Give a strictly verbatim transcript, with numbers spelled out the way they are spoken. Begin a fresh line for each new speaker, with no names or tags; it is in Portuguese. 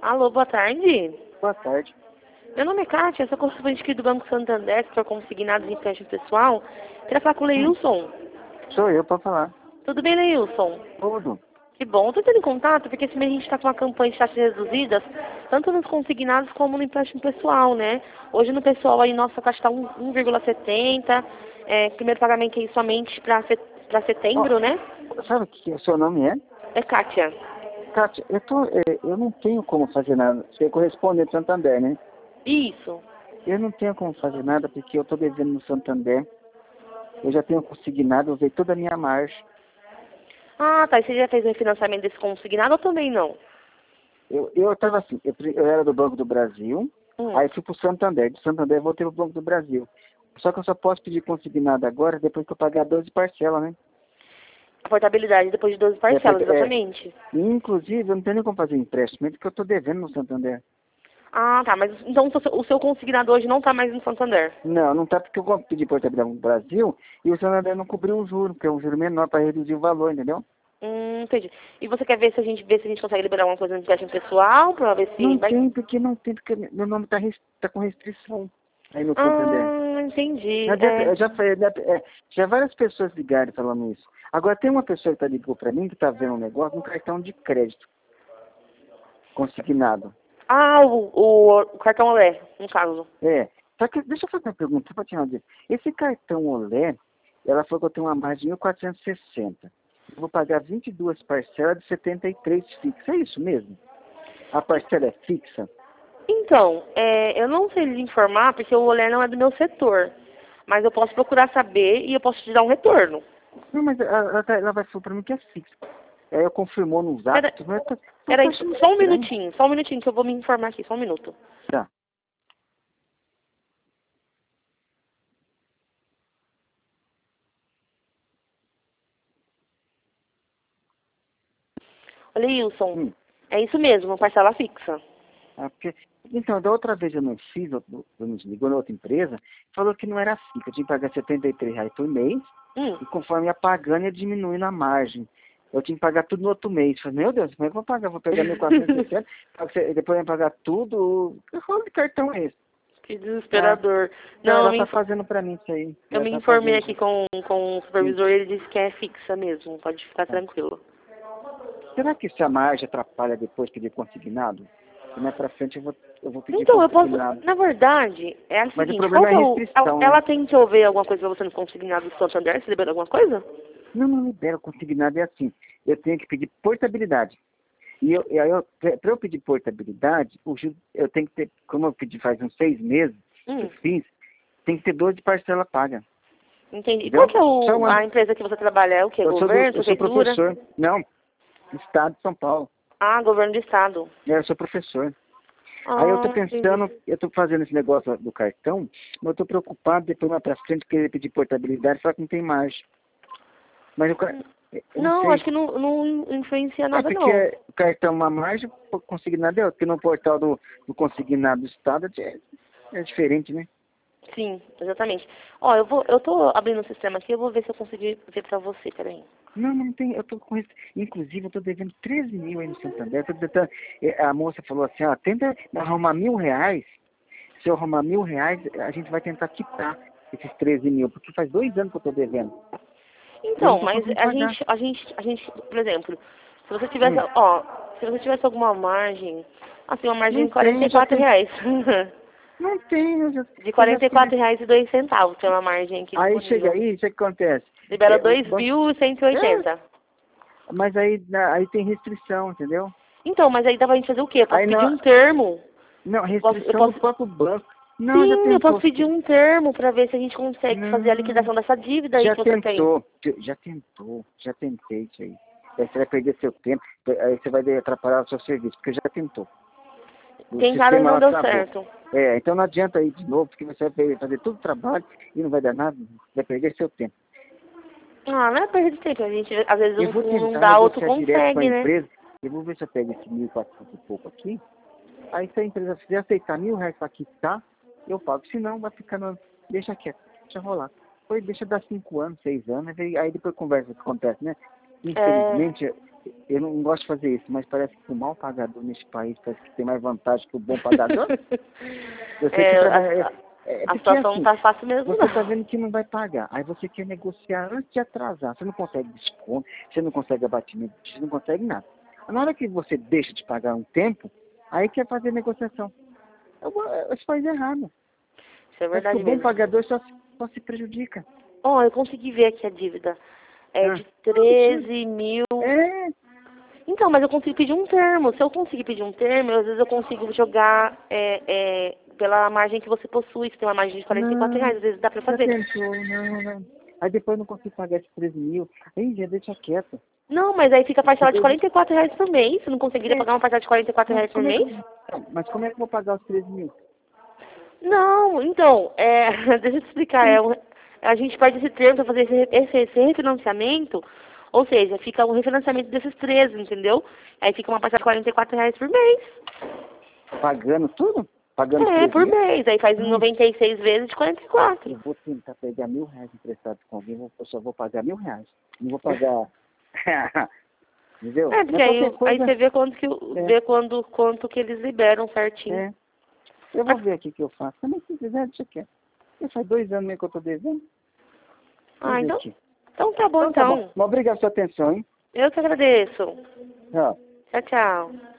Alô, boa tarde.
Boa tarde.
Meu nome é Kátia, eu sou consulente aqui do Banco Santander, setor consignados em empréstimo pessoal. Queria falar com o Leilson.
Sou eu para falar.
Tudo bem, Leilson?
Tudo.
Que bom. Estou tendo em contato porque esse mês a gente está com uma campanha de taxas reduzidas, tanto nos consignados como no empréstimo pessoal, né? Hoje no pessoal aí, nossa taxa está um vírgula setenta. É, primeiro pagamento aí somente para para setembro,
Ó,
né?
sabe o que o seu nome é?
É Kátia.
Kátia, eu, tô, é, eu não tenho como fazer nada. Você corresponde ao Santander, né?
Isso.
Eu não tenho como fazer nada porque eu estou devendo no Santander. Eu já tenho consignado, eu usei toda a minha margem.
Ah, tá. E você já fez o refinanciamento desse consignado ou também não?
Eu eu estava assim, eu, eu era do Banco do Brasil,
Hum.
aí fui para o Santander. Do Santander eu voltei para o Banco do Brasil. Só que eu só posso pedir consignado agora depois que eu pagar doze parcelas, né?
A portabilidade depois de doze
É,
parcelas,
porque- é,
exatamente.
inclusive, eu não tenho nem como fazer empréstimo, porque eu estou devendo no Santander.
Ah, tá. Mas então o seu, o seu consignado hoje não está mais no Santander.
Não, não tá porque eu pedi portabilidade no Brasil e o Santander não cobriu o juro, porque é um juro menor para reduzir o valor, entendeu?
Hum, entendi. E você quer ver se a gente vê se a gente consegue liberar alguma coisa no empréstimo pessoal, pra ver se
Não
vai.
tem, porque não tem, porque meu nome está tá com restrição aí no Santander.
Ah, entendi.
Não adianta,
É.
eu já falei, né, é, já várias pessoas ligaram falando isso. Agora tem uma pessoa que tá ligou para mim que tá vendo um negócio, um cartão de crédito consignado.
Ah, o, o, o cartão Olé, no caso.
É. Só que, deixa eu fazer uma pergunta, só para tirar uma dúvida. Esse cartão Olé, ela falou que eu tenho uma margem de mil quatrocentos e sessenta. Eu vou pagar vinte e duas parcelas de setenta e três fixa. É isso mesmo? A parcela é fixa?
Então, é, eu não sei lhe informar porque o Olé não é do meu setor. Mas eu posso procurar saber e eu posso te dar um retorno.
Não, mas ela, ela, tá- ela vai falar para mim que é fixa. Aí eu confirmou nos
Pera,
atos, mas eu tô, tô, tô
peraí,
achando
só um
estranho.
minutinho, só um minutinho que eu vou me informar aqui, só um minuto.
Tá.
Olha, Wilson,
Hum.
é isso mesmo, parcela fixa.
Ah, porque, então, da outra vez eu não fiz, eu, eu me ligou na outra empresa, falou que não era fixa, eu tinha que pagar setenta e três reais por mês,
Hum.
e conforme ia pagando, ia diminuindo a margem. Eu tinha que pagar tudo no outro mês. Falei, meu Deus, como é que eu vou pagar? Vou pegar mil quatrocentos e sessenta, depois eu ia pagar tudo. Que rolo de cartão é esse?
Que
Tá?
desesperador.
Então,
Não, eu
ela
me,
tá
inf-
fazendo pra mim isso aí.
eu
Ela
me
tá
informei
fazendo
aqui
isso.
com, com o supervisor e ele disse que é fixa mesmo, pode ficar
Tá.
tranquilo.
Será que se a margem atrapalha depois pedir consignado? E mais pra frente eu vou, eu vou pedir
Então, eu posso,
consignado.
na verdade, é o
Mas o
seguinte, qual
problema
que
é
é
a
o, ela,
restrição, né?
ela tem que ouvir alguma coisa pra você no consignado do Santander, se liberou alguma coisa?
Não, não libera consignado, é assim. Eu tenho que pedir portabilidade. E eu, e aí eu, para eu pedir portabilidade, o ju- eu tenho que ter, como eu pedi faz uns seis meses, que
Hum,
eu fiz, tem que ter doze parcela paga.
entendi. E qual
Entendeu?
que é
Só
o,
uma,
a empresa que você trabalha? É o quê?
eu sou do,
Governo,
eu sou
prefeitura?
professor. Não, Estado de São Paulo.
Ah, governo do estado.
É, eu sou professor. Aí eu tô
Ah, entendi.
pensando, eu tô fazendo esse negócio do cartão, mas eu tô preocupado depois mais pra frente querer pedir portabilidade, só que não tem margem. Mas eu, ca- eu não
Não,
sei.
acho que não, não influencia
É
nada,
porque
não.
o cartão é uma margem, o consignado é outra, porque no portal do, do consignado do Estado é, é diferente, né?
Sim, exatamente. Ó, eu vou, eu tô abrindo o sistema aqui, eu vou ver se eu consigo ver pra você, peraí.
Não, não tem, eu tô com isso. Inclusive, eu tô devendo treze mil aí no Santander. Eu tô tentando, eh, a moça falou assim, ó, tenta arrumar mil reais. Se eu arrumar mil reais, a gente vai tentar quitar esses treze mil, porque faz dois anos que eu tô devendo. E eu não
Então,
tô
mas
conseguindo
a
pagar.
gente, a gente, a gente, por exemplo, se você tivesse,
Hum,
ó, se você tivesse alguma margem, assim, uma margem
não
de quarenta
tem,
e
eu já
quatro
tenho.
reais.
Não tem, eu já,
De
eu já
quarenta e
fiz
quatro
isso.
reais e dois centavos, tem uma margem aqui
Aí chega
disponível.
aí, o que acontece?
Libera
É, o
dois
banco,
mil cento e
é,
oitenta.
mas aí, na- aí tem restrição, entendeu?
Então, mas aí dá pra gente fazer o quê? Eu posso
Aí
pedir
não,
um termo.
não,
Eu posso, eu
restrição do
posso,
próprio banco. Não, já
sim, eu posso
tentou.
pedir um termo pra ver se a gente consegue fazer a
Não,
liquidação dessa dívida aí
já
que você tem.
tentou, já tentou, já tentei isso aí. Aí você vai perder seu tempo, aí você vai atrapalhar o seu serviço, porque já tentou. O
Tentaram e
sistema
não
lá
deu
travou.
certo.
É, então não adianta ir de novo, porque você vai fazer todo o trabalho e não vai dar nada, vai perder seu tempo.
Ah, não é perda de tempo. A gente, às vezes,
Eu
um,
vou
um não
tentar
dá, outro
negociar direto com a
consegue, né?
empresa, eu vou ver se eu pego esse mil e quatrocentos e pouco aqui, aí se a empresa fizer aceitar mil reais para quitar, eu pago, senão vai ficar, no, deixa quieto, deixa rolar. Depois deixa dar cinco anos, seis anos, aí aí depois conversa o que acontece, né?
É,
Infelizmente, eu não gosto de fazer isso, mas parece que o mal pagador neste país parece que tem mais vantagem que o bom pagador. Eu sei
É,
que
a,
pra- é,
a,
é, é
a
porque
situação
assim,
não tá fácil mesmo,
você
não.
está vendo que não vai pagar, aí você quer negociar antes de atrasar, você não consegue desconto, você não consegue abatimento, você não consegue nada. Na hora que você deixa de pagar um tempo, aí quer fazer negociação. Eu, eu, isso faz errado.
Isso é
Parece que
verdade
o bom
mesmo.
pagador só, se- só se prejudica.
Ó, eu consegui ver aqui a dívida. É
Ah,
de treze mil.
é,
Então, mas eu consigo pedir um termo. Se eu conseguir pedir um termo, às vezes eu consigo jogar é, é, pela margem que você possui. Se tem uma margem de quarenta e quatro
não,
reais, às vezes dá pra
já
fazer.
pensou, não, não. Aí depois eu não consigo pagar esses treze mil. Aí já deixa quieto.
Não, mas aí fica a parcela de
Eu-
quarenta e quatro reais por mês. Você não conseguiria
é,
pagar uma parcela de quarenta e quatro
mas
reais por
como é que,
mês?
não, mas como é que eu vou pagar os treze mil?
Não, então, é, deixa eu te explicar. É um- a gente perde esse termo para fazer esse, esse, esse refinanciamento, ou seja, fica um refinanciamento desses treze, entendeu? Aí fica uma parcela de quarenta e quatro reais por mês.
Pagando tudo? Pagando os
É,
treze
por
mil?
mês. Aí faz em
Hum,
noventa e seis vezes de quarenta e quatro.
eu vou tentar pegar mil reais emprestado com alguém, vou- eu só vou pagar mil reais. Não vou pagar. Entendeu?
É, porque
Mas
aí,
qualquer
aí
coisa.
você vê quanto que, o-
É,
vê quando, quanto que eles liberam certinho.
é. Eu vou ver aqui o que eu faço. Também se quiser, deixa quieto. Já faz dois anos mesmo que eu tô devendo. Vamos
Ah,
ver
então,
aqui.
então tá bom
Então tá bom.
então.
Mas obrigado pela sua atenção, hein?
Eu que agradeço.
Tchau.
Tchau, tchau.